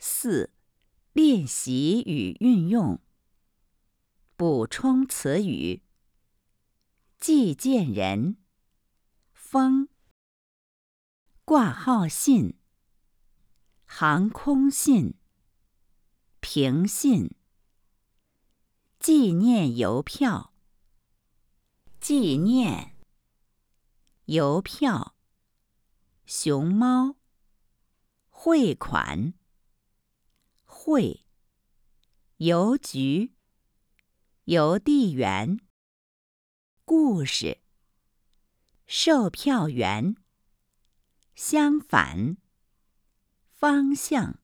4. 练习与运用。补充词语：寄件人、风、挂号信、航空信、平信、纪念邮票、纪念、邮票、熊猫、汇款、汇、邮局、邮递员、故事、售票员、相反、方向。